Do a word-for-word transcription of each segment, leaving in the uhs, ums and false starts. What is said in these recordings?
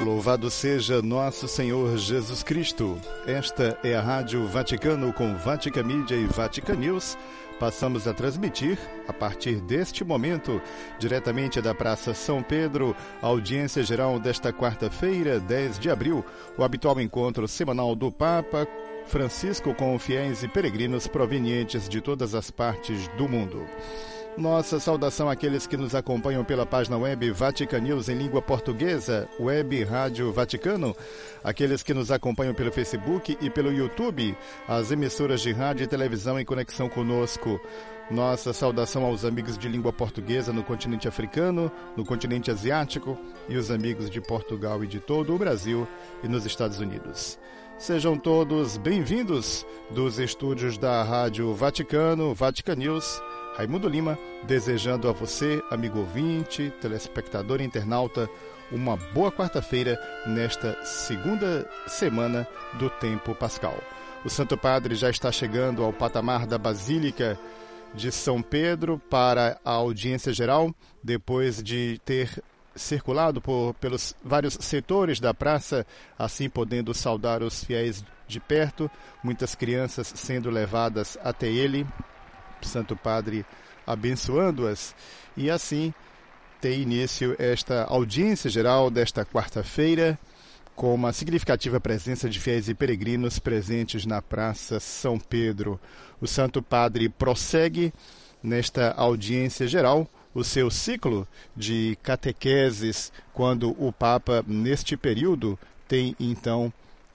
Louvado seja nosso Senhor Jesus Cristo. Esta é a Rádio Vaticano com Vatican Media e Vatican News. Passamos a transmitir, a partir deste momento, diretamente da Praça São Pedro, a audiência geral desta quarta-feira, dez de abril, o habitual encontro semanal do Papa Francisco com fiéis e peregrinos provenientes de todas as partes do mundo. Nossa saudação àqueles que nos acompanham pela página web Vatican News em língua portuguesa, Web Rádio Vaticano, aqueles que nos acompanham pelo Facebook e pelo YouTube, as emissoras de rádio e televisão em conexão conosco. Nossa saudação aos amigos de língua portuguesa no continente africano, no continente asiático e os amigos de Portugal e de todo o Brasil e nos Estados Unidos. Sejam todos bem-vindos dos estúdios da Rádio Vaticano, Vatican News. Raimundo Lima, desejando a você, amigo ouvinte, telespectador e internauta, uma boa quarta-feira nesta segunda semana do tempo pascal. O Santo Padre já está chegando ao patamar da Basílica de São Pedro para a audiência geral, depois de ter circulado por, pelos vários setores da praça, assim podendo saudar os fiéis de perto, muitas crianças sendo levadas até ele, Santo Padre abençoando-as, e assim tem início esta audiência geral desta quarta-feira, com uma significativa presença de fiéis e peregrinos presentes na Praça São Pedro. O Santo Padre prossegue nesta audiência geral o seu ciclo de catequeses, quando o Papa, neste período, tem então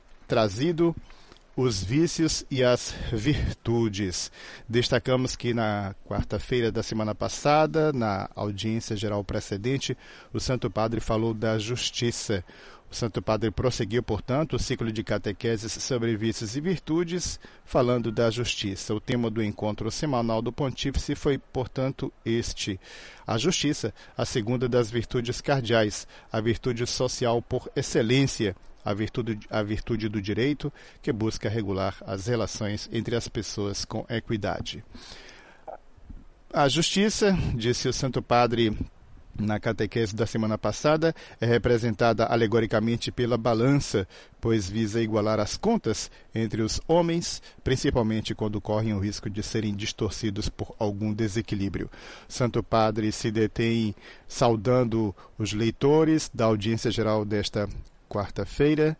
trazido os vícios e as virtudes. Destacamos que na quarta-feira da semana passada, na audiência geral precedente, o Santo Padre falou da justiça. O Santo Padre prosseguiu, portanto, o ciclo de catequeses sobre vícios e virtudes, falando da justiça. O tema do encontro semanal do Pontífice foi, portanto, este: a justiça, a segunda das virtudes cardeais, a virtude social por excelência, A virtude, a virtude do direito, que busca regular as relações entre as pessoas com equidade. A justiça, disse o Santo Padre na catequese da semana passada, é representada alegoricamente pela balança, pois visa igualar as contas entre os homens, principalmente quando correm o risco de serem distorcidos por algum desequilíbrio. Santo Padre se detém saudando os leitores da audiência geral desta quarta-feira,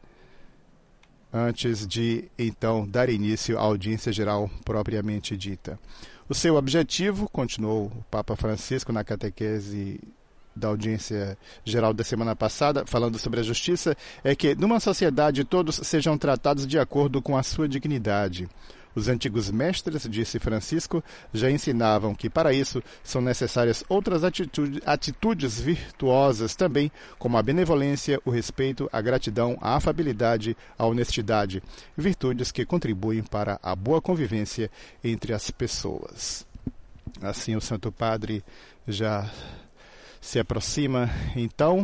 antes de, então, dar início à audiência geral propriamente dita. O seu objetivo, continuou o Papa Francisco na catequese da audiência geral da semana passada, falando sobre a justiça, é que, numa sociedade, todos sejam tratados de acordo com a sua dignidade. Os antigos mestres, disse Francisco, já ensinavam que, para isso, são necessárias outras atitude, atitudes virtuosas também, como a benevolência, o respeito, a gratidão, a afabilidade, a honestidade, virtudes que contribuem para a boa convivência entre as pessoas. Assim, o Santo Padre já se aproxima, então,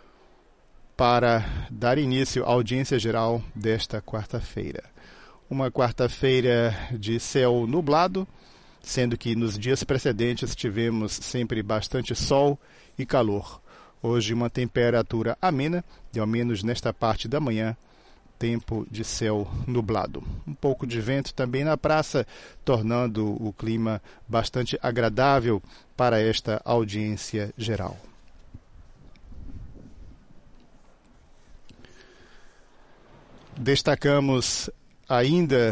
para dar início à audiência geral desta quarta-feira. Uma quarta-feira de céu nublado, sendo que nos dias precedentes tivemos sempre bastante sol e calor. Hoje uma temperatura amena, e ao menos nesta parte da manhã, tempo de céu nublado. Um pouco de vento também na praça, tornando o clima bastante agradável para esta audiência geral. Destacamos ainda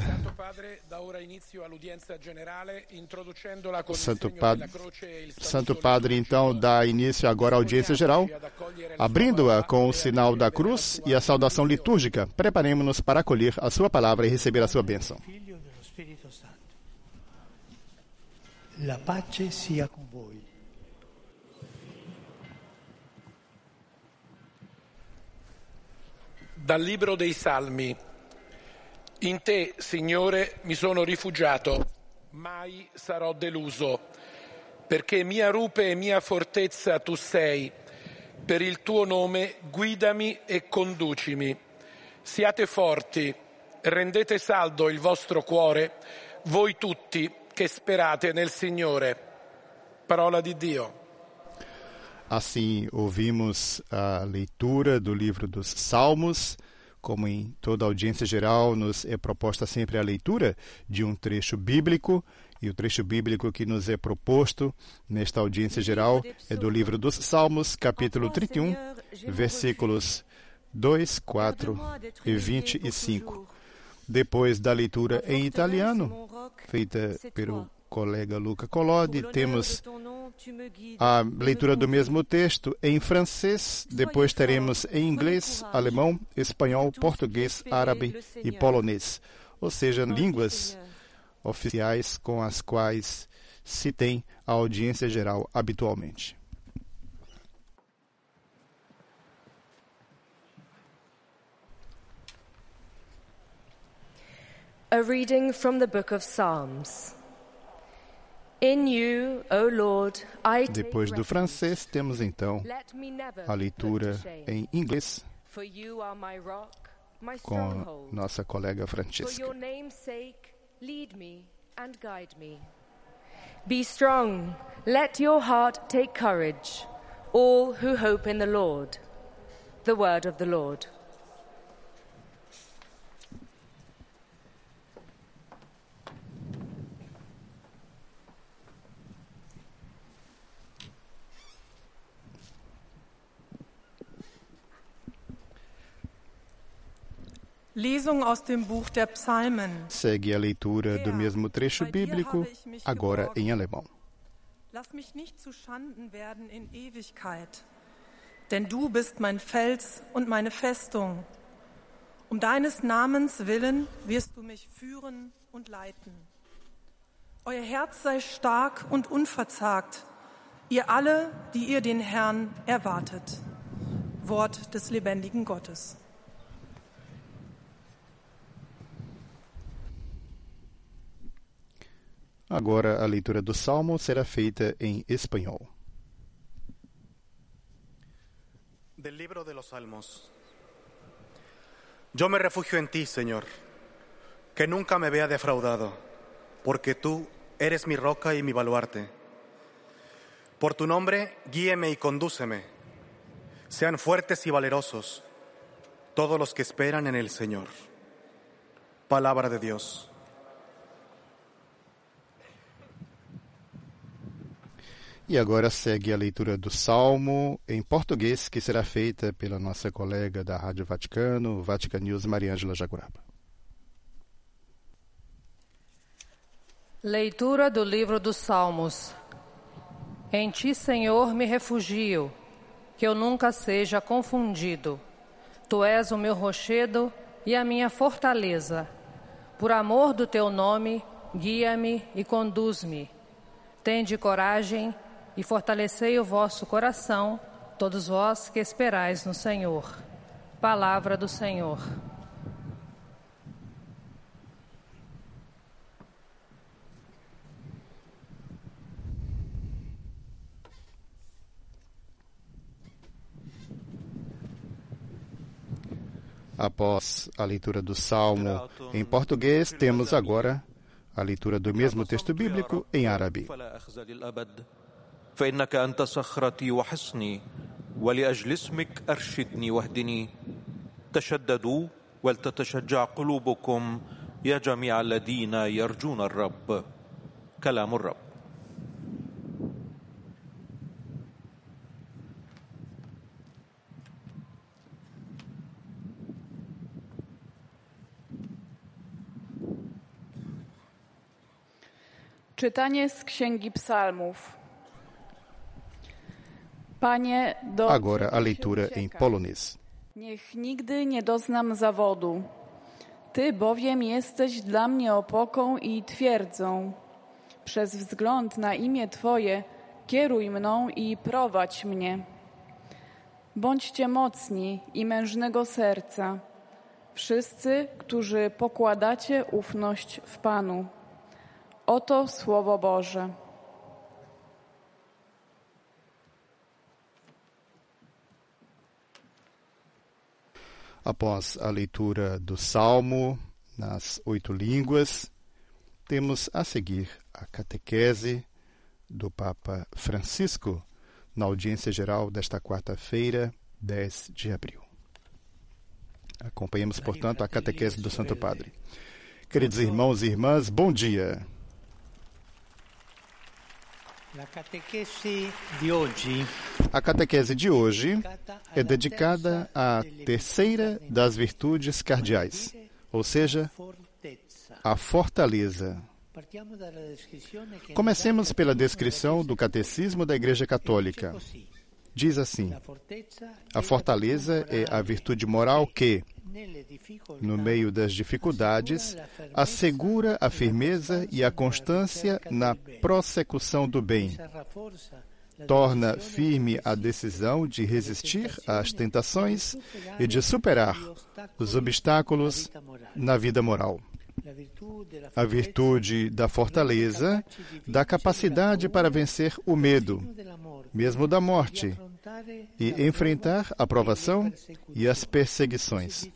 o Santo Padre, Santo Padre então dá início agora à audiência geral, abrindo-a com o sinal da cruz e a saudação litúrgica. Preparemos-nos para acolher a sua palavra e receber a sua bênção. La pace sia con voi. Dal libro dei Salmi. In te, Signore, mi sono rifugiato, mai sarò deluso, perché mia rupe e mia fortezza tu sei. Per il tuo nome guidami e conducimi. Siate forti, rendete saldo il vostro cuore, voi tutti che sperate nel Signore. Parola di Dio. Assim, ouvimos a leitura do livro dos Salmos. Como em toda audiência geral, nos é proposta sempre a leitura de um trecho bíblico, e o trecho bíblico que nos é proposto nesta audiência geral é do livro dos Salmos, capítulo trinta e um, versículos dois, quatro e vinte e cinco. Depois da leitura em italiano, feita pelo colega Luca Collodi, temos a leitura do mesmo texto em francês, depois teremos em inglês, alemão, espanhol, português, árabe e polonês, ou seja, línguas oficiais com as quais se tem a audiência geral habitualmente. A reading from the book of Psalms. In you, O Lord, I take Depois do francês, temos então Let me never a leitura put to shame. em inglês For you are my rock, my com stronghold. nossa colega For Francesca. your name's sake, lead me and guide me. Be strong, let your heart take courage, all who hope in the Lord. The word of the Lord. Lesung aus dem Buch der Psalmen. Segue a leitura do mesmo trecho bíblico, agora em alemão. Lass mich nicht zu Schanden werden in Ewigkeit, denn du bist mein Fels und meine Festung. Um deines Namens willen wirst du mich führen und leiten. Euer Herz sei stark und unverzagt, ihr alle, die ihr den Herrn erwartet. Wort des lebendigen Gottes. Agora a leitura do Salmo será feita em espanhol. Del libro de los Salmos. Yo me refugio en ti, Señor, que nunca me vea defraudado, porque tú eres mi roca y mi baluarte. Por tu nombre, guíeme y condúceme. Sean fuertes y valerosos todos los que esperan en el Señor. Palabra de Dios. E agora segue a leitura do Salmo em português, que será feita pela nossa colega da Rádio Vaticano, Vatican News, Mariângela Jaguraba. Leitura do livro dos Salmos. Em ti, Senhor, me refugio, que eu nunca seja confundido. Tu és o meu rochedo e a minha fortaleza. Por amor do teu nome, guia-me e conduz-me. Tende coragem e fortalecei o vosso coração, todos vós que esperais no Senhor. Palavra do Senhor. Após a leitura do Salmo em português, temos agora a leitura do mesmo texto bíblico em árabe. فإنك أنت صخرتي وحصني ولأجل اسمك أرشدني واهدني تشددوا ولتتشجع قلوبكم يا جميع الذين يرجون الرب كلام الرب. Czytanie z Księgi Psalmów. Panie, do Agora a leitura em polonês. Niech nigdy nie doznam zawodu. Ty bowiem jesteś dla mnie opoką i twierdzą. Przez wzgląd na imię Twoje kieruj mną i prowadź mnie. Bądźcie mocni i mężnego serca, wszyscy, którzy pokładacie ufność w Panu. Oto Słowo Boże. Após a leitura do Salmo nas oito línguas, temos a seguir a catequese do Papa Francisco na audiência geral desta quarta-feira, dez de abril. Acompanhamos, portanto, a catequese do Santo Padre. Queridos irmãos e irmãs, bom dia. A catequese de hoje é dedicada à terceira das virtudes cardeais, ou seja, a fortaleza. Comecemos pela descrição do Catecismo da Igreja Católica. Diz assim: a fortaleza é a virtude moral que, no meio das dificuldades, assegura a firmeza e a constância na prossecução do bem. Torna firme a decisão de resistir às tentações e de superar os obstáculos na vida moral. A virtude da fortaleza dá capacidade para vencer o medo, mesmo da morte, e enfrentar a provação e as perseguições.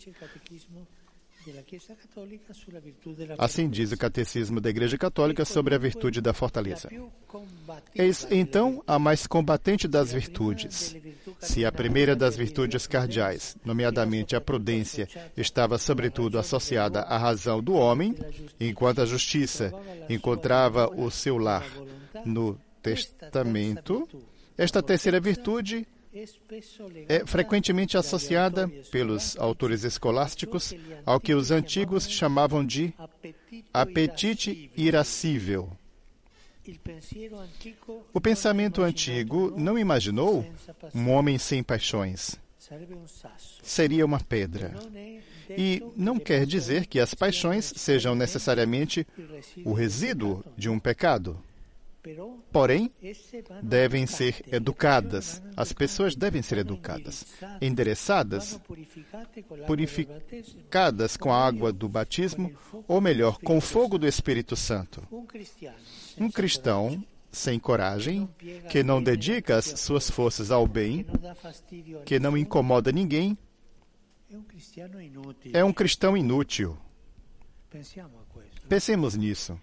Assim diz o Catecismo da Igreja Católica sobre a virtude da fortaleza. Eis, então, a mais combatente das virtudes. Se a primeira das virtudes cardeais, nomeadamente a prudência, estava sobretudo associada à razão do homem, enquanto a justiça encontrava o seu lar no testamento, esta terceira virtude é frequentemente associada pelos autores escolásticos ao que os antigos chamavam de apetite irascível. O pensamento antigo não imaginou um homem sem paixões. Seria uma pedra. E não quer dizer que as paixões sejam necessariamente o resíduo de um pecado. Porém, devem ser educadas. As pessoas devem ser educadas, endereçadas, purificadas com a água do batismo, ou melhor, com o fogo do Espírito Santo. Um cristão sem coragem, que não dedica as suas forças ao bem, que não incomoda ninguém, é um cristão inútil. Pensemos nisso.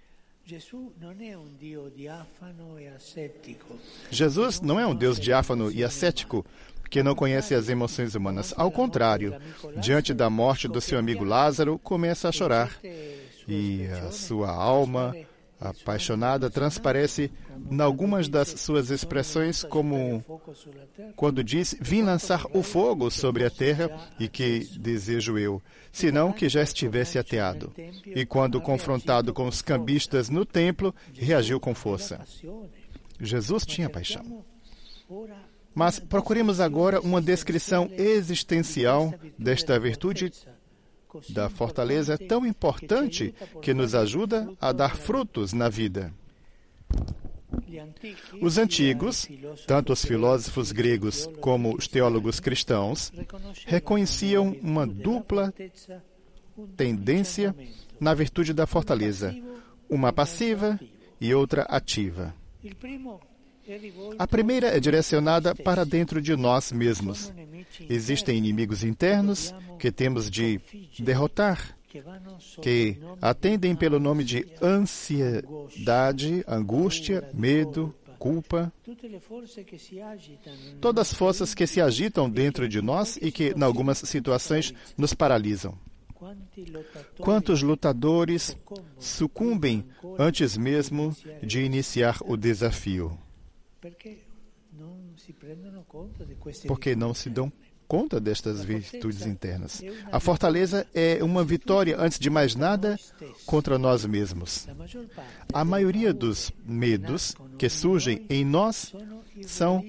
Jesus não é um Deus diáfano e ascético que não conhece as emoções humanas. Ao contrário, diante da morte do seu amigo Lázaro, começa a chorar. E a sua alma apaixonada transparece em algumas das suas expressões, como quando diz: vim lançar o fogo sobre a terra, e que desejo eu, senão que já estivesse ateado. E quando confrontado com os cambistas no templo, reagiu com força. Jesus tinha paixão. Mas procuremos agora uma descrição existencial desta virtude da fortaleza tão importante que nos ajuda a dar frutos na vida. Os antigos, tanto os filósofos gregos como os teólogos cristãos, reconheciam uma dupla tendência na virtude da fortaleza, uma passiva e outra ativa. A primeira é direcionada para dentro de nós mesmos. Existem inimigos internos que temos de derrotar, que atendem pelo nome de ansiedade, angústia, medo, culpa. Todas as forças que se agitam dentro de nós e que, em algumas situações, nos paralisam. Quantos lutadores sucumbem antes mesmo de iniciar o desafio? Porque não se dão conta destas virtudes internas. A fortaleza é uma vitória, antes de mais nada, contra nós mesmos. A maioria dos medos que surgem em nós são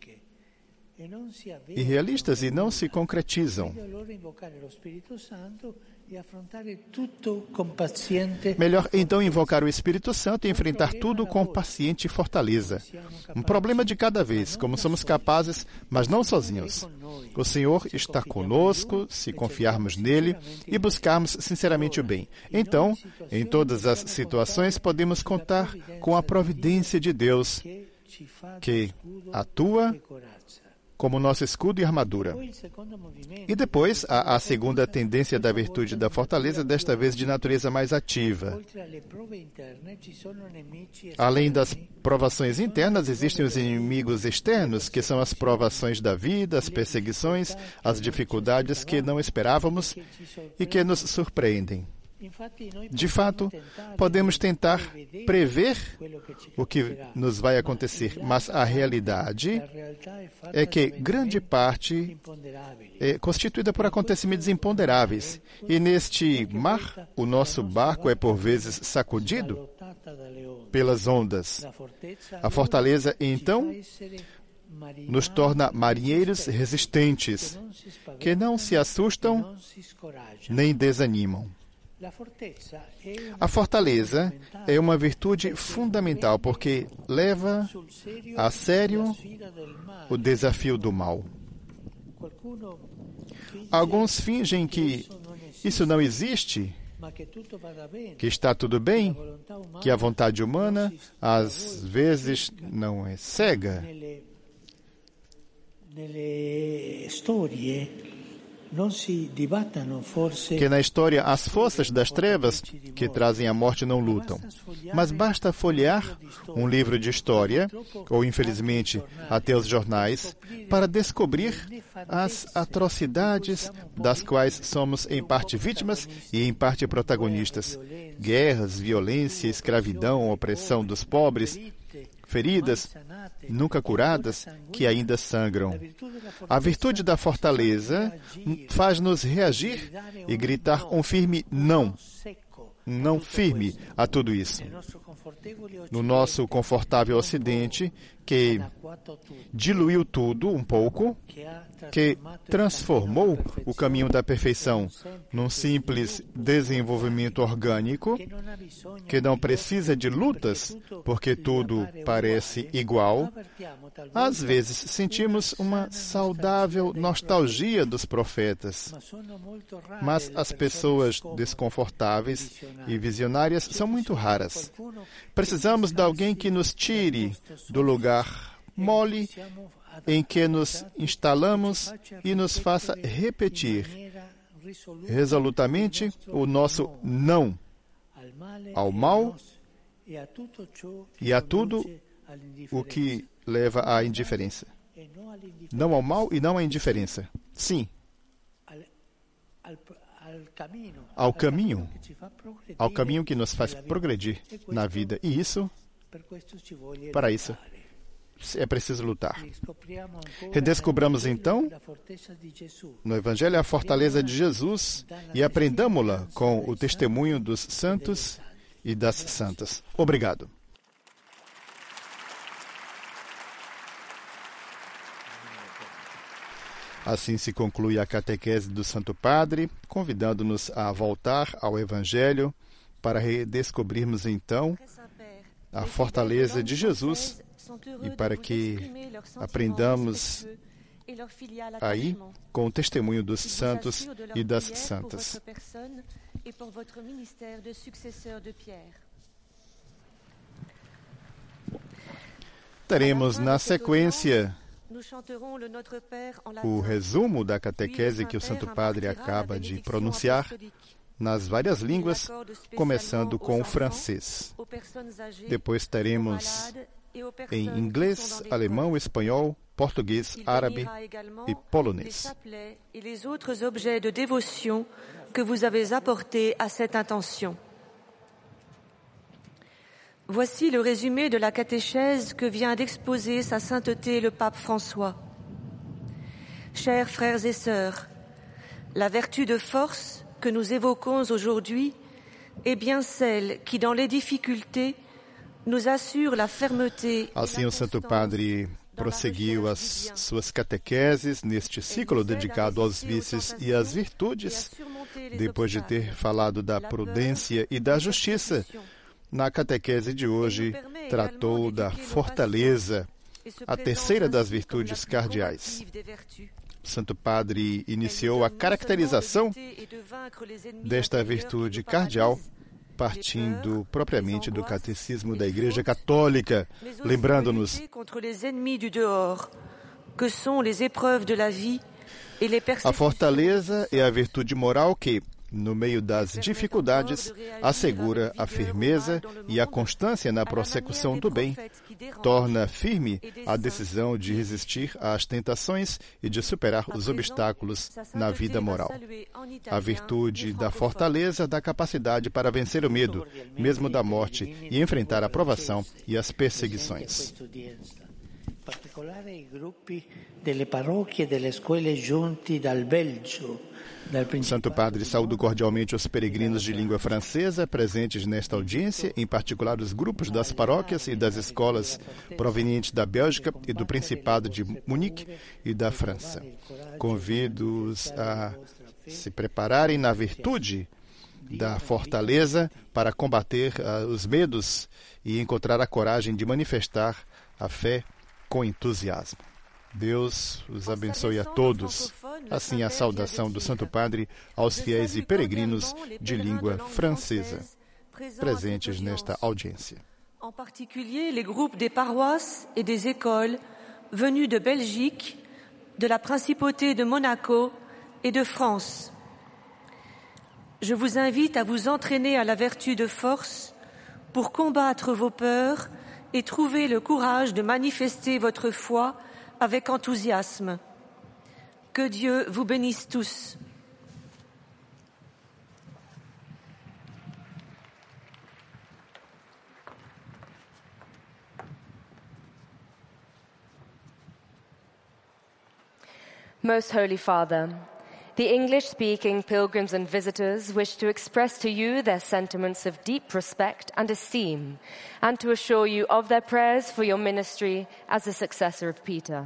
irrealistas e não se concretizam. Melhor então invocar o Espírito Santo e enfrentar tudo com paciente fortaleza. Um problema de cada vez, como somos capazes, mas não sozinhos. O Senhor está conosco, se confiarmos nele e buscarmos sinceramente o bem. Então, em todas as situações, podemos contar com a providência de Deus, que atua como nosso escudo e armadura. E depois, há a segunda tendência da virtude da fortaleza, desta vez de natureza mais ativa. Além das provações internas, existem os inimigos externos, que são as provações da vida, as perseguições, as dificuldades que não esperávamos e que nos surpreendem. De fato, podemos tentar prever o que nos vai acontecer, mas a realidade é que grande parte é constituída por acontecimentos imponderáveis. E neste mar, o nosso barco é por vezes sacudido pelas ondas. A fortaleza, então, nos torna marinheiros resistentes, que não se assustam nem desanimam. A fortaleza é uma virtude fundamental porque leva a sério o desafio do mal. Alguns fingem que isso não existe, que está tudo bem, que a vontade humana às vezes não é cega. Que na história as forças das trevas que trazem a morte não lutam. Mas basta folhear um livro de história, ou infelizmente até os jornais, para descobrir as atrocidades das quais somos em parte vítimas e em parte protagonistas. Guerras, violência, escravidão, opressão dos pobres, feridas nunca curadas que ainda sangram. A virtude da fortaleza faz-nos reagir e gritar um firme não. Não firme a tudo isso. No nosso confortável Ocidente, que diluiu tudo um pouco, que transformou o caminho da perfeição num simples desenvolvimento orgânico, que não precisa de lutas, porque tudo parece igual, às vezes sentimos uma saudável nostalgia dos profetas. Mas as pessoas desconfortáveis e visionárias são muito raras. Precisamos de alguém que nos tire do lugar mole em que nos instalamos e nos faça repetir resolutamente o nosso não ao mal e a tudo o que leva à indiferença. Não ao mal e não à indiferença. Sim. Ao caminho, ao caminho que nos faz progredir na vida. E isso, para isso, é preciso lutar. Redescobramos, então, no Evangelho a fortaleza de Jesus e aprendamo-la com o testemunho dos santos e das santas. Obrigado. Assim se conclui a catequese do Santo Padre, convidando-nos a voltar ao Evangelho para redescobrirmos, então, a fortaleza de Jesus e para que aprendamos aí com o testemunho dos santos e das santas. Teremos na sequência o resumo da catequese que o Santo Padre acaba de pronunciar nas várias línguas, começando com o francês. Depois teremos em inglês, alemão, espanhol, português, árabe e polonês. Et les autres objets de dévotion que vous avez apportés à cette intention. Voici le résumé de la catéchèse que vient d'exposer Sa Sainteté le Pape François. Chers frères et sœurs, la vertu de force que nous évoquons aujourd'hui est bien celle qui, dans les difficultés, nos assure la fermeté. Assim, o Santo Padre prosseguiu as suas catequeses neste ciclo dedicado aos vícios e às virtudes, depois de ter falado da prudência e da justiça. Na catequese de hoje, tratou da fortaleza, a terceira das virtudes cardeais. O Santo Padre iniciou a caracterização desta virtude cardeal, partindo propriamente do Catecismo da Igreja Católica, lembrando-nos: que sont les épreuves de la vie et les A persécutions. fortaleza é a virtude moral que, no meio das dificuldades, assegura a firmeza e a constância na prossecução do bem, torna firme a decisão de resistir às tentações e de superar os obstáculos na vida moral. A virtude da fortaleza dá capacidade para vencer o medo, mesmo da morte, e enfrentar a provação e as perseguições. In particolare i gruppi delle parrocchie e delle scuole giunti dal Belgio. Santo Padre saúda cordialmente os peregrinos de língua francesa presentes nesta audiência, em particular os grupos das paróquias e das escolas provenientes da Bélgica e do Principado de Munique e da França. Convido-os a se prepararem na virtude da fortaleza para combater uh, os medos e encontrar a coragem de manifestar a fé com entusiasmo. Deus os abençoe a todos. Assim a saudação do Santo Padre aos fiéis e peregrinos de língua francesa presentes nesta audiência. En particulier les groupes des paroisses et des écoles venus de Belgique, de la Principauté de Monaco et de France. Je vous invite à vous entraîner à la vertu de force pour combattre vos peurs et trouver le courage de manifester votre foi avec enthousiasme. Que Dieu vous bénisse tous. Most Holy Father, the English-speaking pilgrims and visitors wish to express to you their sentiments of deep respect and esteem, and to assure you of their prayers for your ministry as a successor of Peter.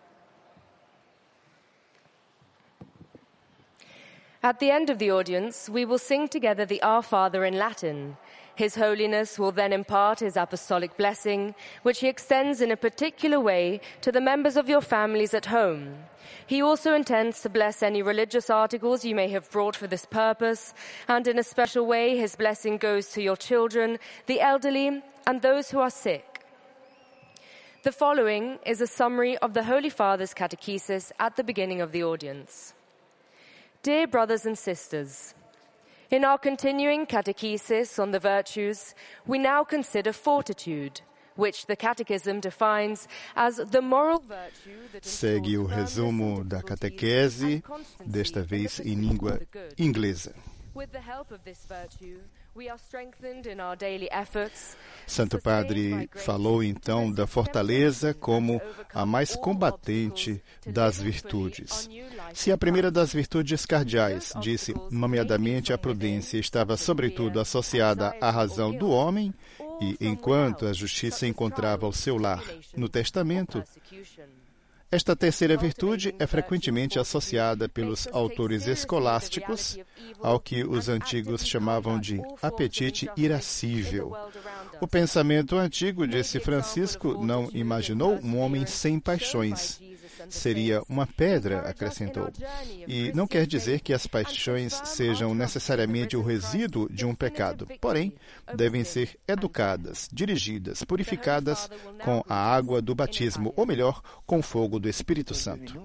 At the end of the audience, we will sing together the Our Father in Latin. His Holiness will then impart his apostolic blessing, which he extends in a particular way to the members of your families at home. He also intends to bless any religious articles you may have brought for this purpose, and in a special way his blessing goes to your children, the elderly, and those who are sick. The following is a summary of the Holy Father's catechesis at the beginning of the audience. Dear brothers and sisters, in our continuing catechesis on the virtues, we now consider fortitude, which the Catechism defines as the moral virtue that Segue o resumo da catequese, desta vez em língua inglesa. With the help of this virtue, we are strengthened in our daily efforts. Santo Padre falou então da fortaleza como a mais combatente das virtudes. Se a primeira das virtudes cardeais, disse nomeadamente a prudência, estava sobretudo associada à razão do homem, e enquanto a justiça encontrava o seu lar no testamento, esta terceira virtude é frequentemente associada pelos autores escolásticos ao que os antigos chamavam de apetite irascível. O pensamento antigo, disse Francisco, não imaginou um homem sem paixões. Seria uma pedra, acrescentou. E não quer dizer que as paixões sejam necessariamente o resíduo de um pecado, porém, devem ser educadas, dirigidas, purificadas com a água do batismo, ou melhor, com o fogo do Espírito Santo.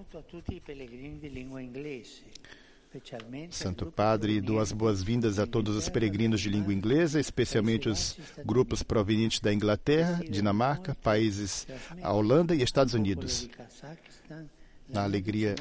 Santo Padre, dou as boas-vindas a todos os peregrinos de língua inglesa, especialmente os grupos provenientes da Inglaterra, Dinamarca, países, a Holanda e Estados Unidos. Na alegria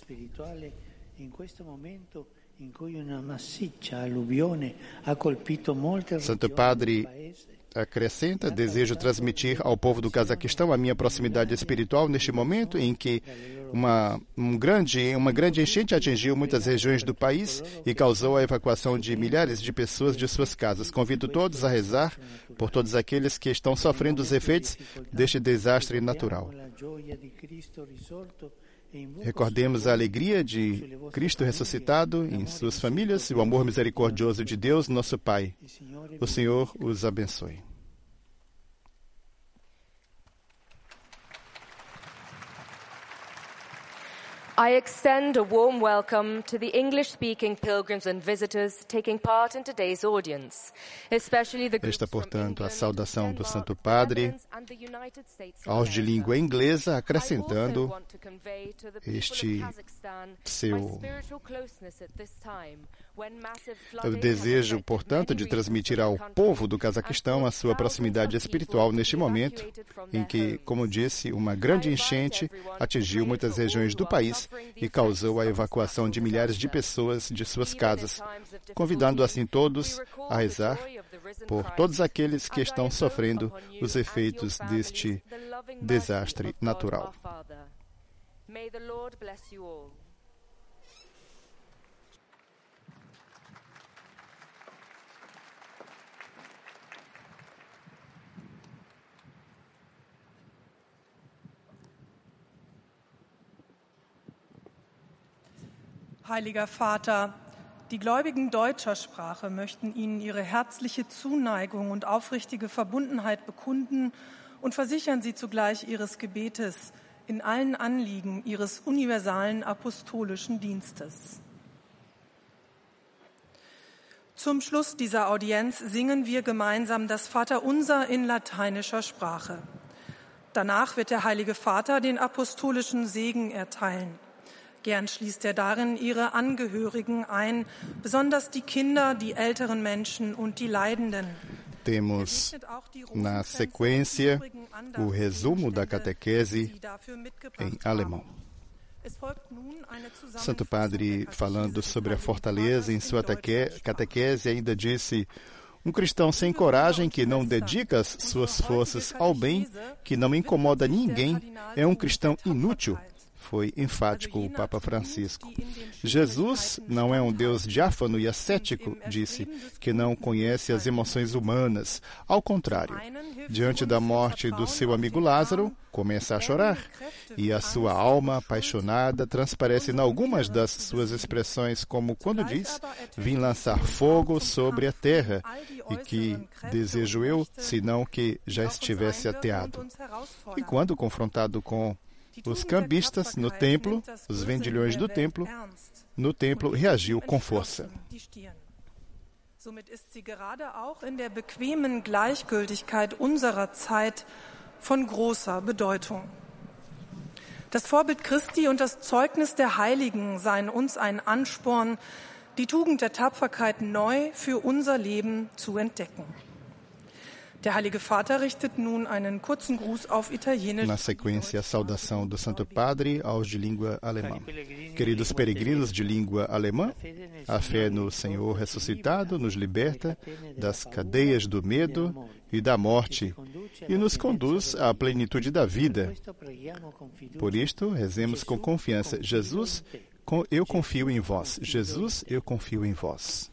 Santo Padre acrescenta, desejo transmitir ao povo do Cazaquistão a minha proximidade espiritual neste momento em que uma, um grande, uma grande enchente atingiu muitas regiões do país e causou a evacuação de milhares de pessoas de suas casas. Convido todos a rezar por todos aqueles que estão sofrendo os efeitos deste desastre natural. Recordemos a alegria de Cristo ressuscitado em suas famílias e o amor misericordioso de Deus, nosso Pai. O Senhor os abençoe. I extend a warm welcome to the English-speaking pilgrims and visitors taking part in today's audience, especially the Esta, portanto, a saudação do Santo Padre aos de língua inglesa, acrescentando este seu Eu desejo, portanto, de transmitir ao povo do Cazaquistão a sua proximidade espiritual neste momento em que, como disse, uma grande enchente atingiu muitas regiões do país e causou a evacuação de milhares de pessoas de suas casas, convidando assim todos a rezar por todos aqueles que estão sofrendo os efeitos deste desastre natural. Heiliger Vater, die Gläubigen deutscher Sprache möchten Ihnen ihre herzliche Zuneigung und aufrichtige Verbundenheit bekunden und versichern Sie zugleich Ihres Gebetes in allen Anliegen Ihres universalen apostolischen Dienstes. Zum Schluss dieser Audienz singen wir gemeinsam das Vaterunser in lateinischer Sprache. Danach wird der Heilige Vater den apostolischen Segen erteilen. Gern schließt er darin ihre Angehörigen ein, besonders die Kinder, die älteren Menschen und die Leidenden. Temos na sequência o resumo da catequese em alemão. Santo Padre, falando sobre a fortaleza em sua catequese, ainda disse: um cristão sem coragem que não dedica as suas forças ao bem, que não incomoda ninguém, é um cristão inútil. Foi enfático o Papa Francisco. Jesus não é um Deus diáfano e ascético, disse, que não conhece as emoções humanas. Ao contrário, diante da morte do seu amigo Lázaro, começa a chorar, e a sua alma apaixonada transparece em algumas das suas expressões, como quando diz: vim lançar fogo sobre a terra, e que desejo eu, senão que já estivesse ateado. E quando confrontado com os cambistas no templo, os vendilhões do templo, no templo reagiu com força. Somit ist sie gerade auch in der bequemen Gleichgültigkeit unserer Zeit von großer Bedeutung. Das Vorbild Christi und das Zeugnis der Heiligen seien uns ein Ansporn, die Tugend der Tapferkeit neu für unser Leben zu entdecken. Der Heilige Vater richtet nun einen kurzen Gruß auf Italienisch. Na sequência, a saudação do Santo Padre aos de língua alemã. Queridos peregrinos de língua alemã, a fé no Senhor ressuscitado nos liberta das cadeias do medo e da morte e nos conduz à plenitude da vida. Por isto, rezemos com confiança: Jesus, eu confio em vós. Jesus, eu confio em vós.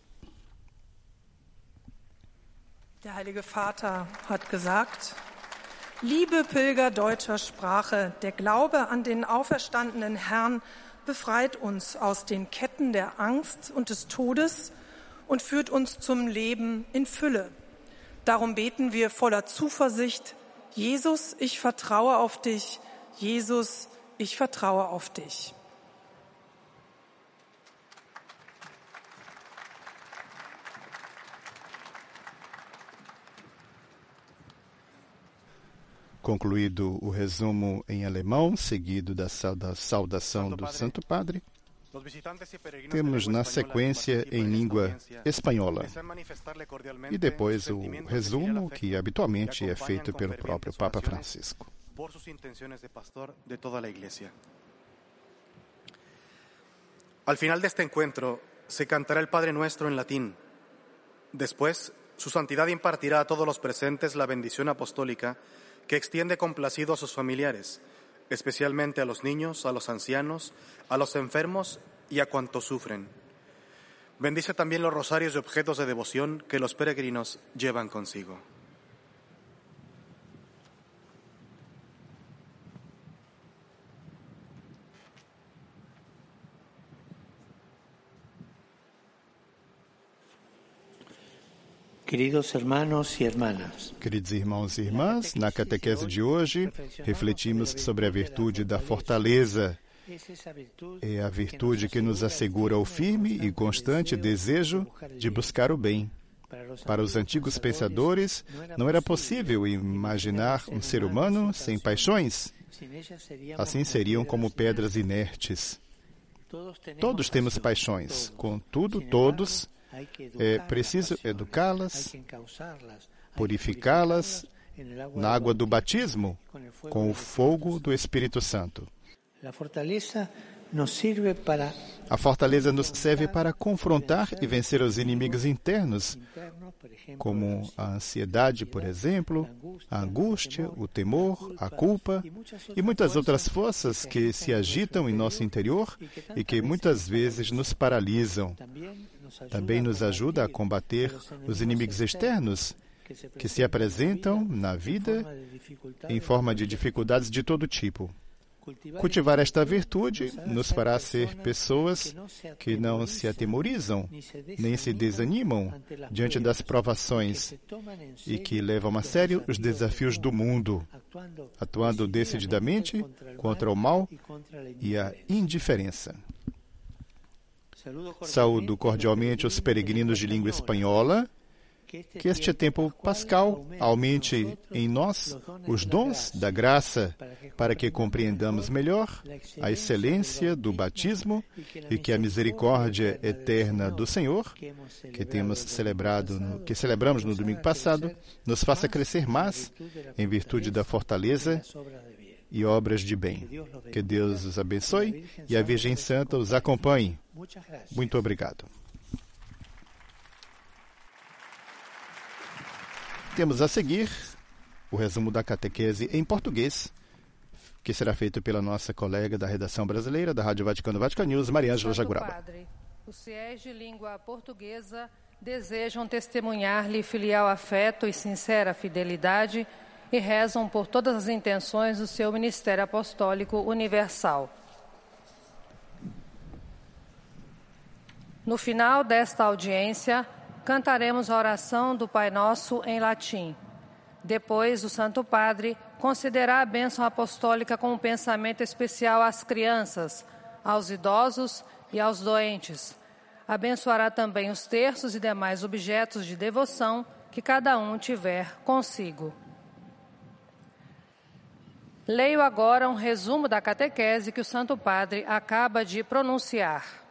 Der Heilige Vater hat gesagt: Liebe Pilger deutscher Sprache, der Glaube an den auferstandenen Herrn befreit uns aus den Ketten der Angst und des Todes und führt uns zum Leben in Fülle. Darum beten wir voller Zuversicht: Jesus, ich vertraue auf dich. Jesus, ich vertraue auf dich. Concluído o resumo em alemão, seguido da saudação do Santo Padre, temos na sequência em língua espanhola e depois o resumo que habitualmente é feito pelo próprio Papa Francisco. Por sus intenciones de pastor de toda la Iglesia. Al final de este encuentro se cantará el Padre Nuestro en latín. Después, su santidad impartirá a todos los presentes la bendición apostólica que extiende complacido a sus familiares, especialmente a los niños, a los ancianos, a los enfermos y a cuantos sufren. Bendice también los rosarios y objetos de devoción que los peregrinos llevan consigo. Queridos hermanos e hermanas. Queridos irmãos e irmãs, na catequese de hoje, refletimos sobre a virtude da fortaleza É a virtude que nos assegura o firme e constante desejo de buscar o bem. Para os antigos pensadores, não era possível imaginar um ser humano sem paixões. Assim seriam como pedras inertes. Todos temos paixões, contudo, todos é preciso educá-las, purificá-las na água do batismo, com o fogo do Espírito Santo. A fortaleza nos serve para confrontar e vencer os inimigos internos, como a ansiedade, por exemplo, a angústia, o temor, a culpa e muitas outras forças que se agitam em nosso interior e que muitas vezes nos paralisam. Também nos ajuda a combater os inimigos externos que se apresentam na vida em forma de dificuldades de todo tipo. Cultivar esta virtude nos fará ser pessoas que não se atemorizam, nem se desanimam diante das provações e que levam a sério os desafios do mundo, atuando decididamente contra o mal e a indiferença. Saúdo cordialmente os peregrinos de língua espanhola. Que este tempo pascal aumente em nós os dons da graça para que compreendamos melhor a excelência do batismo e que a misericórdia eterna do Senhor, que temos celebrado, no, que celebramos no domingo passado, nos faça crescer mais em virtude da fortaleza e obras de bem. Que Deus os abençoe e a Virgem Santa os acompanhe. Muito obrigado. Temos a seguir o resumo da catequese em português, que será feito pela nossa colega da redação brasileira da Rádio Vaticano Vatican News, Mariângela Jaguraba. Padre, os fiéis de língua portuguesa desejam testemunhar-lhe filial afeto e sincera fidelidade e rezam por todas as intenções do seu ministério apostólico universal. No final desta audiência, cantaremos a oração do Pai Nosso em latim. Depois, o Santo Padre concederá a bênção apostólica com um pensamento especial às crianças, aos idosos e aos doentes. Abençoará também os terços e demais objetos de devoção que cada um tiver consigo. Leio agora um resumo da catequese que o Santo Padre acaba de pronunciar.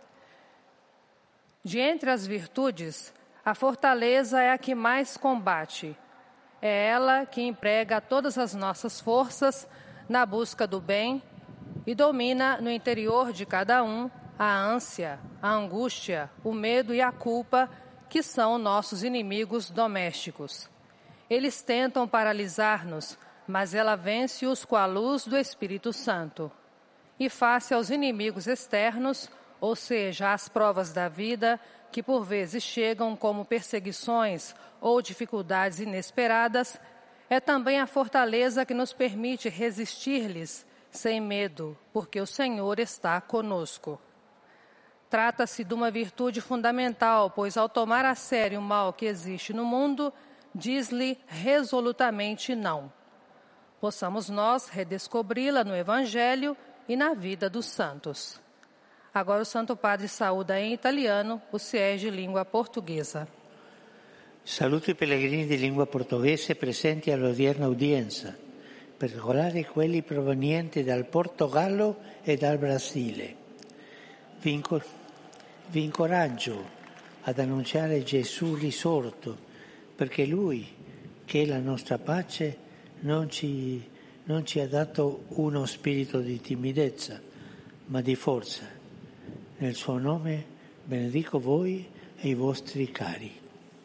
De entre as virtudes, a fortaleza é a que mais combate. É ela que emprega todas as nossas forças na busca do bem e domina no interior de cada um a ânsia, a angústia, o medo e a culpa, que são nossos inimigos domésticos. Eles tentam paralisar-nos, mas ela vence-os com a luz do Espírito Santo. E face aos inimigos externos, ou seja, às provas da vida, que por vezes chegam como perseguições ou dificuldades inesperadas, é também a fortaleza que nos permite resistir-lhes sem medo, porque o Senhor está conosco. Trata-se de uma virtude fundamental, pois ao tomar a sério o mal que existe no mundo, diz-lhe resolutamente não. Possamos nós redescobri-la no Evangelho e na vida dos santos. Agora o Santo Padre saúda em italiano os fiéis de língua portuguesa. Saluto i pellegrini di lingua portoghese presenti all'odierna udienza, in particolare quelli provenienti dal Portogallo e dal Brasile. Vi, inco- vi incoraggio ad annunciare Gesù risorto, perché Lui, che è la nostra pace, non ci, non ci ha dato uno spirito di timidezza, ma di forza. Nel suo nome benedico voi e i vostri cari.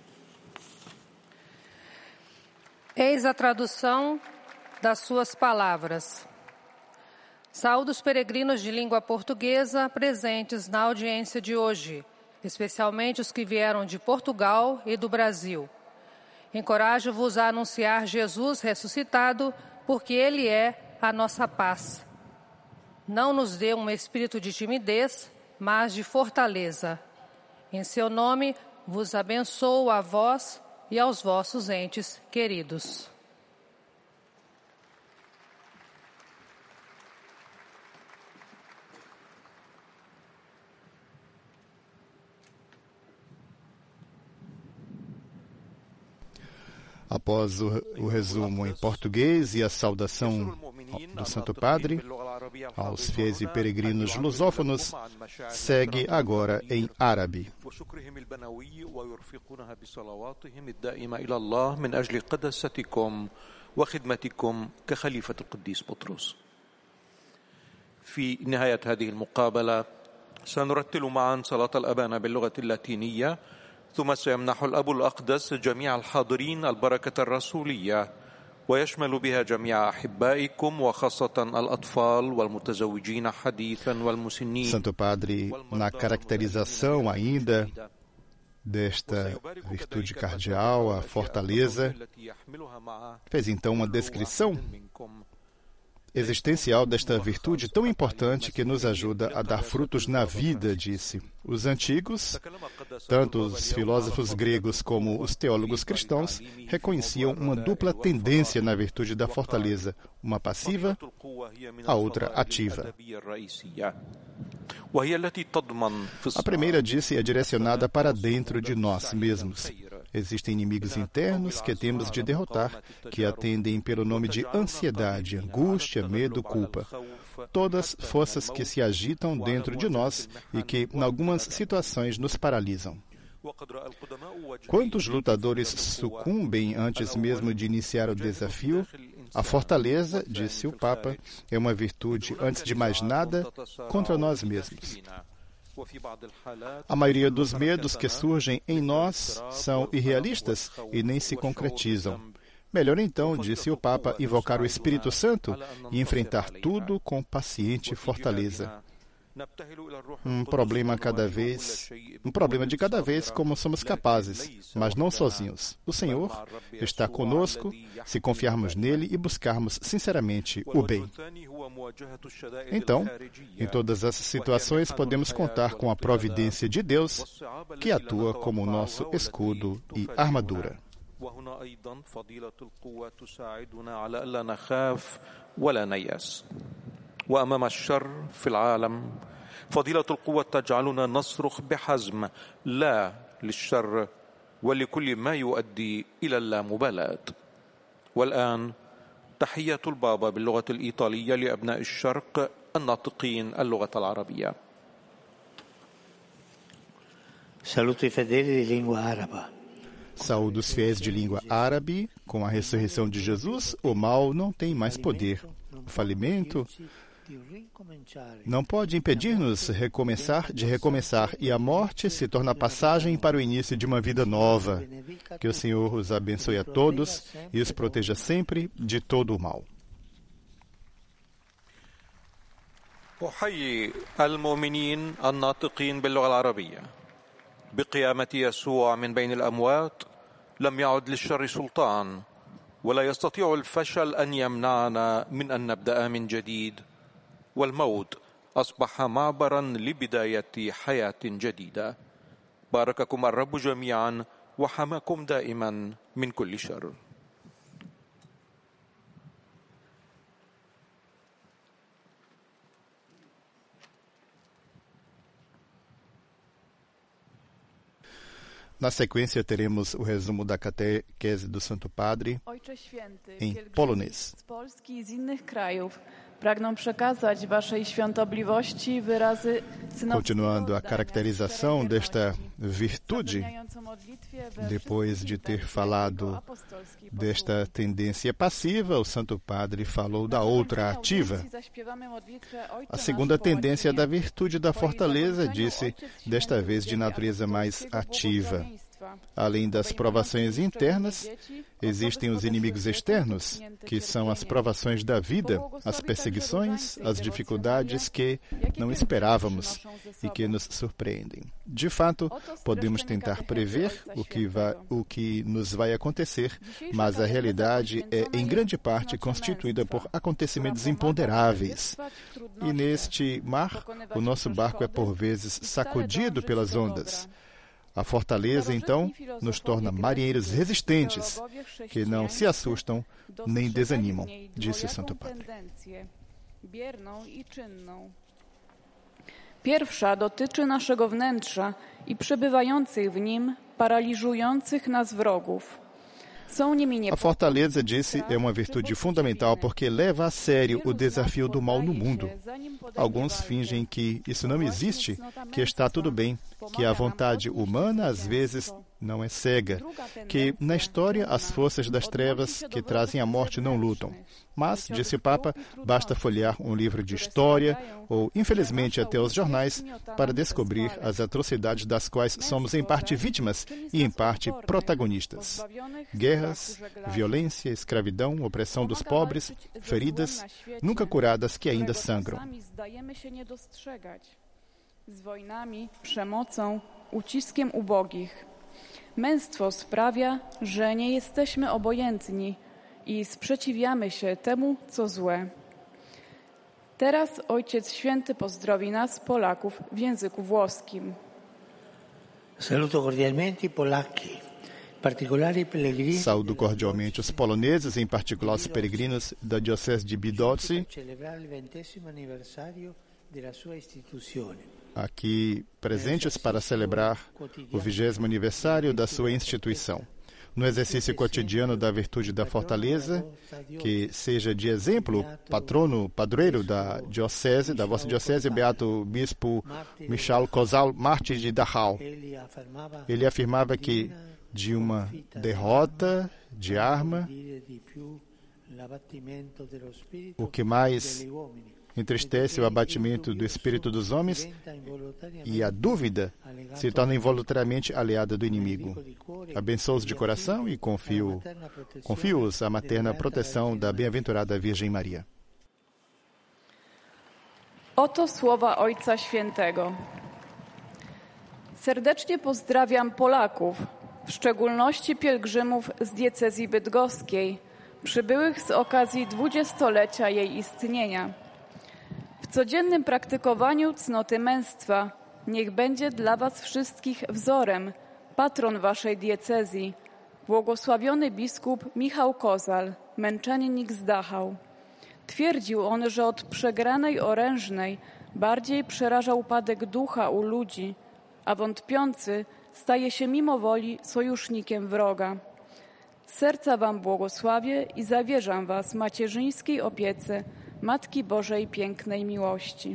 Eis a tradução das suas palavras. Saúdo os peregrinos de língua portuguesa presentes na audiência de hoje, especialmente os que vieram de Portugal e do Brasil. Encorajo-vos a anunciar Jesus ressuscitado, porque Ele é a nossa paz. Não nos dê um espírito de timidez, mas de fortaleza. Em seu nome, vos abençoo a vós e aos vossos entes queridos. Após o, o resumo em português e a saudação do Santo Padre aos fiéis e peregrinos lusófonos, segue agora em árabe. في نهاية هذه المقابلة سنرتل معا صلاة الأبانا باللغة اللاتينية، ثم سيمنح الأب الأقدس جميع الحاضرين البركة الرسولية، ويشمل بها جميع أحبائكم وخاصة الأطفال والمتزوجين حديثا والمسنين. Santo Padre, na caracterização ainda desta virtude cardeal, a fortaleza, fez então uma descrição existencial desta virtude tão importante que nos ajuda a dar frutos na vida, disse. Os antigos, tanto os filósofos gregos como os teólogos cristãos, reconheciam uma dupla tendência na virtude da fortaleza, uma passiva, a outra ativa. A primeira, disse, é direcionada para dentro de nós mesmos. Existem inimigos internos que temos de derrotar, que atendem pelo nome de ansiedade, angústia, medo, culpa. Todas forças que se agitam dentro de nós e que, em algumas situações, nos paralisam. Quantos lutadores sucumbem antes mesmo de iniciar o desafio? A fortaleza, disse o Papa, é uma virtude, antes de mais nada, contra nós mesmos. A maioria dos medos que surgem em nós são irrealistas e nem se concretizam. Melhor então, disse o Papa, invocar o Espírito Santo e enfrentar tudo com paciente fortaleza. Um problema cada vez, um problema de cada vez como somos capazes, mas não sozinhos. O Senhor está conosco se confiarmos nele e buscarmos sinceramente o bem. Então, em todas as situações podemos contar com a providência de Deus, que atua como nosso escudo e armadura. وأمام الشر في العالم فضيلة القوة تجعلنا نصرخ بحزم لا للشر ولكل ما يؤدي إلى اللامبالاة. والآن تحية البابا باللغة الإيطالية لأبناء الشرق الناطقين اللغة العربية. Saluto i fedeli di lingua araba. Saúde os fiéis de língua árabe. Com a ressurreição de Jesus, o mal não tem mais poder. O falimento não pode impedir-nos recomeçar, de recomeçar, e a morte se torna a passagem para o início de uma vida nova. Que o Senhor os abençoe a todos e os proteja sempre de todo o mal. أحيي المؤمنين الناطقين باللغة العربية. بقيامة يسوع من بين الأموات لم يعد للشر سلطان، ولا يستطيع الفشل أن يمنعنا من أن نبدأ من جديد، والموت أصبح معبرا لبداية حياة جديدة. بارككم الرب جميعا وحماكم دائما من كل شر. Na sequência, teremos o resumo da catequese do Santo Padre em polonês. Continuando a caracterização desta virtude, depois de ter falado desta tendência passiva, o Santo Padre falou da outra ativa. A segunda tendência da virtude da fortaleza, disse, desta vez de natureza mais ativa. Além das provações internas, existem os inimigos externos, que são as provações da vida, as perseguições, as dificuldades que não esperávamos e que nos surpreendem. De fato, podemos tentar prever o que, vai, o que nos vai acontecer, mas a realidade é, em grande parte, constituída por acontecimentos imponderáveis. E neste mar, o nosso barco é por vezes sacudido pelas ondas. A fortaleza, então, nos torna marinheiros resistentes, que não se assustam nem desanimam, disse o Santo Padre. Pierwsza dotyczy naszego wnętrza i przebywających w nim paraliżujących nas wrogów. A fortaleza, disse, é uma virtude fundamental porque leva a sério o desafio do mal no mundo. Alguns fingem que isso não existe, que está tudo bem, que a vontade humana às vezes não é cega, que na história as forças das trevas que trazem a morte não lutam. Mas, disse o Papa, basta folhear um livro de história ou, infelizmente, até os jornais para descobrir as atrocidades das quais somos em parte vítimas e em parte protagonistas. Guerras, violência, escravidão, opressão dos pobres, feridas nunca curadas que ainda sangram. Z wojnami, przemocą, uciskiem ubogich. Męstwo sprawia, że nie jesteśmy obojętni i sprzeciwiamy się temu, co złe. Teraz Ojciec Święty pozdrowi nas, Polaków, w języku włoskim. Saluto cordialmente i polacchi, particolari pellegrini. Saúdo cordialmente os poloneses, em particular os peregrinos da Diocese de Bydgoszcz, aqui presentes para celebrar o vigésimo aniversário da sua instituição. No exercício cotidiano da virtude da fortaleza, que seja de exemplo, patrono, padroeiro da diocese, da vossa diocese, Beato Bispo Michal Kozal, mártir de Dachau. Ele afirmava que de uma derrota de arma, o que mais entristece o abatimento do espírito dos homens e a dúvida se torna involuntariamente aliada do inimigo. Abençoo-os de coração e confio, confio-os à materna proteção da bem-aventurada Virgem Maria. Oto słowa Ojca Świętego. Serdecznie pozdrawiam Polaków, w szczególności pielgrzymów z diecezji bydgoskiej, przybyłych z okazji dwudziestolecia jej istnienia. W codziennym praktykowaniu cnoty męstwa niech będzie dla was wszystkich wzorem patron waszej diecezji, błogosławiony biskup Michał Kozal, męczennik z Dachau. Twierdził on, że od przegranej orężnej bardziej przeraża upadek ducha u ludzi, a wątpiący staje się mimo woli sojusznikiem wroga. Z serca wam błogosławię i zawierzam was macierzyńskiej opiece Matki Bożej Pięknej Miłości.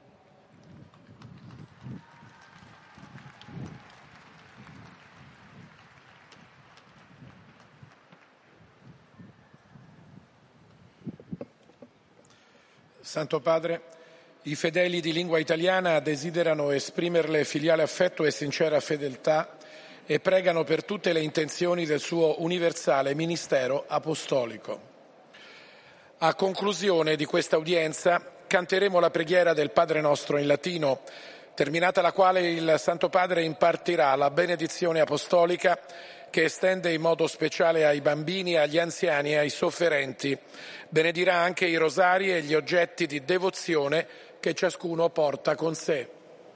Santo Padre, i fedeli di lingua italiana desiderano esprimerle filiale affetto e sincera fedeltà e pregano per tutte le intenzioni del suo universale ministero apostolico. A conclusione di questa udienza canteremo la preghiera del Padre Nostro in latino, terminata la quale il Santo Padre impartirà la benedizione apostolica che estende in modo speciale ai bambini, agli anziani e ai sofferenti. Benedirà anche i rosari e gli oggetti di devozione che ciascuno porta con sé.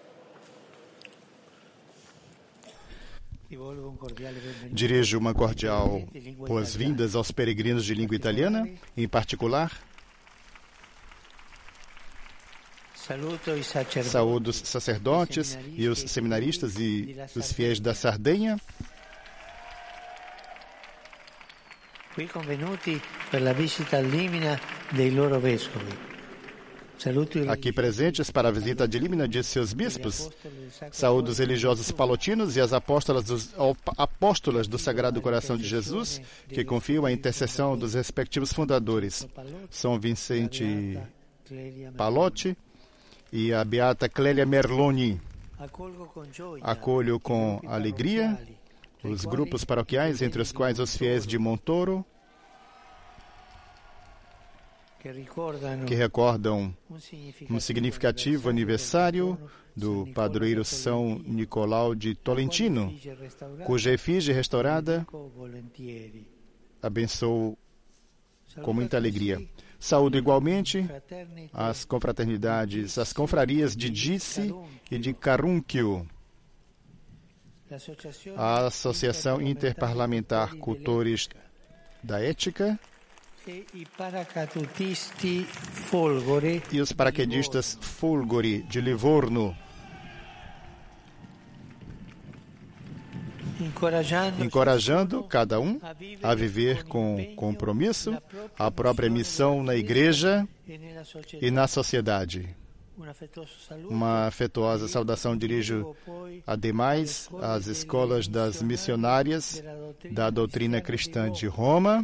Dirijo uma cordial boas-vindas aos peregrinos de língua italiana, em particular. Saúdo os sacerdotes e os seminaristas e os fiéis da Sardenha, qui convenuti per la visita al Limina dei loro vescovi. Aqui presentes para a visita de Límina de seus bispos. Saúdo os religiosos palotinos e as apóstolas, dos, apóstolas do Sagrado Coração de Jesus, que confiam a intercessão dos respectivos fundadores, São Vicente Palotti e a beata Clélia Merloni. Acolho com alegria os grupos paroquiais, entre os quais os fiéis de Montoro, que recordam um significativo aniversário do padroeiro São Nicolau de Tolentino, cuja efígie restaurada abençoo com muita alegria. Saúdo igualmente as confraternidades, as confrarias de Dice e de Carúnquio, a Associação Interparlamentar Cultores da Ética e os paraquedistas Folgori de Livorno. encorajando cada um a viver com compromisso a própria missão na igreja e na sociedade. Uma afetuosa saudação dirijo, ademais, às escolas das missionárias da doutrina cristã de Roma,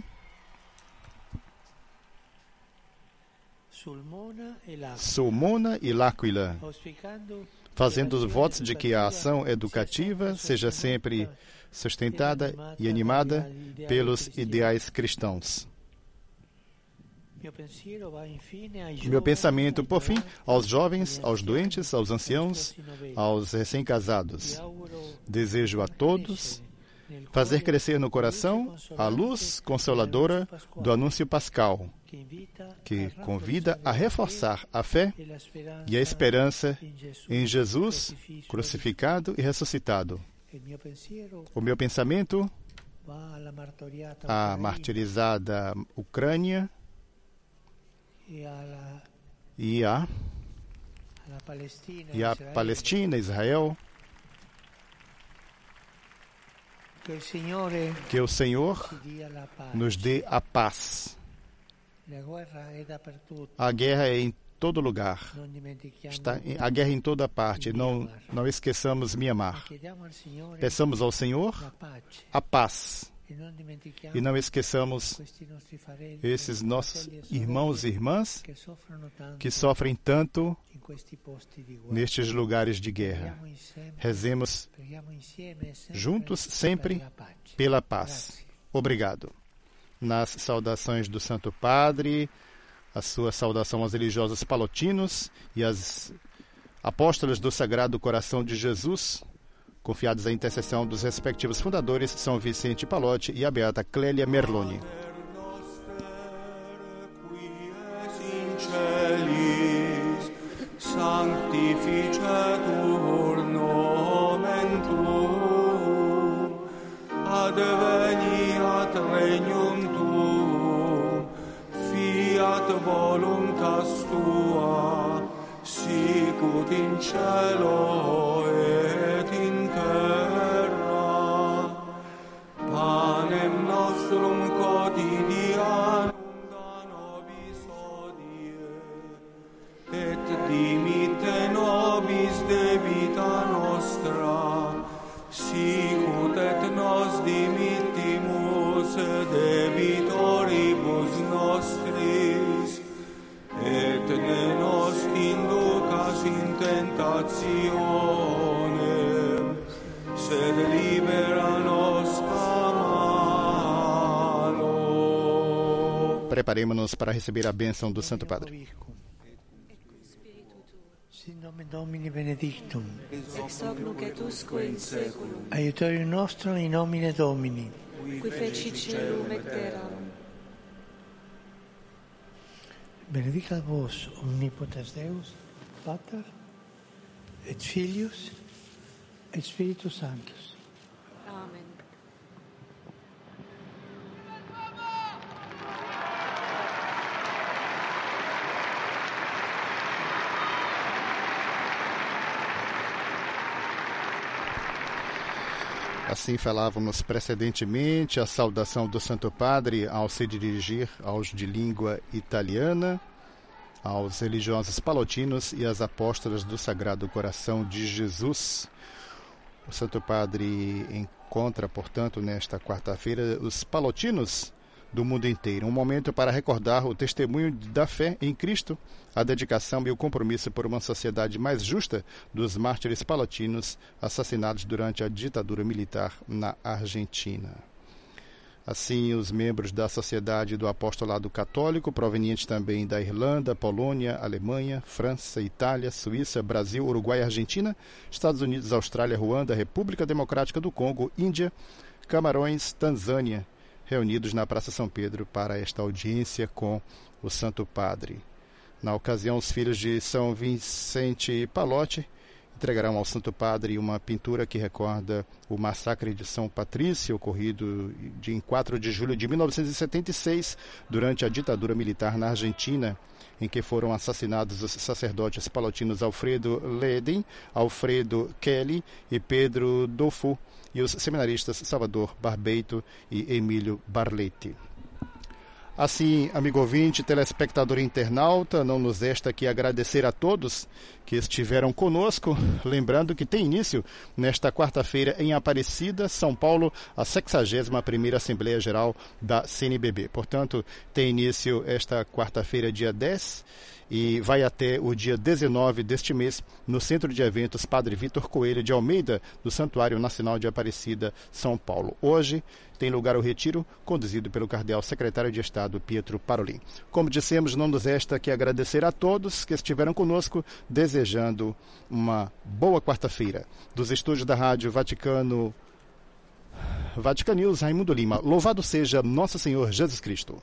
Sulmona e L'Aquila, fazendo votos de que a ação educativa seja sempre sustentada e animada pelos ideais cristãos. Meu pensamento, por fim, aos jovens, aos doentes, aos anciãos, aos recém-casados. Desejo a todos fazer crescer no coração a luz consoladora do anúncio pascal, que convida a reforçar a fé e a esperança em Jesus crucificado e ressuscitado. O meu pensamento à martirizada Ucrânia e a, e a Palestina, Israel. Que o Senhor nos dê a paz. A guerra é em todo lugar. Está a guerra em toda parte. Não, não esqueçamos Mianmar. Peçamos ao Senhor a paz. E não esqueçamos esses nossos irmãos e irmãs que sofrem tanto nestes lugares de guerra. Rezemos juntos sempre pela paz. Obrigado. Nas saudações do Santo Padre, a sua saudação aos religiosos palotinos e às apóstolas do Sagrado Coração de Jesus, confiados à intercessão dos respectivos fundadores, São Vicente Palotti e a beata Clélia Merloni. Sanctificetur nomen tuum, adveniat regnum tuum, fiat voluntas tua, sicut in cielo et in terra. Panem nostrum quotidianum da nobis hodie, et dimitte nobis debita nostra, sicut et nos dimittimus debitoribus nostris, et ne nos inducas in tentationem, sed libera nos a malo. Preparemos-nos para receber a bênção do Santo Padre. Sin nomen Domini benedictum. Ex hoc nunc et usque in saeculum. Aiutorium nostrum in nomine Domini. Qui fecit caelum et terram. Benedicat vos omnipotens Deus, Pater et Filius et Spiritus Sanctus. Amen. Assim falávamos precedentemente a saudação do Santo Padre ao se dirigir aos de língua italiana, aos religiosos palotinos e às apóstolas do Sagrado Coração de Jesus. O Santo Padre encontra, portanto, nesta quarta-feira, os palotinos do mundo inteiro. Um momento para recordar o testemunho da fé em Cristo, a dedicação e o compromisso por uma sociedade mais justa dos mártires palotinos assassinados durante a ditadura militar na Argentina. Assim, os membros da Sociedade do Apostolado Católico, provenientes também da Irlanda, Polônia, Alemanha, França, Itália, Suíça, Brasil, Uruguai, Argentina, Estados Unidos, Austrália, Ruanda, República Democrática do Congo, Índia, Camarões, Tanzânia, reunidos na Praça São Pedro para esta audiência com o Santo Padre. Na ocasião, os filhos de São Vicente Palotti entregarão ao Santo Padre uma pintura que recorda o massacre de São Patrício, ocorrido em quatro de julho de mil novecentos e setenta e seis, durante a ditadura militar na Argentina, em que foram assassinados os sacerdotes palotinos Alfredo Leden, Alfredo Kelly e Pedro Dofu, e os seminaristas Salvador Barbeito e Emílio Barletti. Assim, amigo ouvinte, telespectador e internauta, não nos resta aqui agradecer a todos que estiveram conosco, lembrando que tem início nesta quarta-feira em Aparecida, São Paulo, a sexagésima primeira Assembleia Geral da C N B B. Portanto, tem início esta quarta-feira, dia dez, e vai até o dia dezenove deste mês no Centro de Eventos Padre Vitor Coelho de Almeida, do Santuário Nacional de Aparecida, São Paulo. Hoje tem lugar o retiro, conduzido pelo cardeal secretário de Estado Pietro Parolin. Como dissemos, não nos resta que agradecer a todos que estiveram conosco, desejando uma boa quarta-feira. Dos estúdios da Rádio Vaticano, Vatican News, Raimundo Lima. Louvado seja Nosso Senhor Jesus Cristo.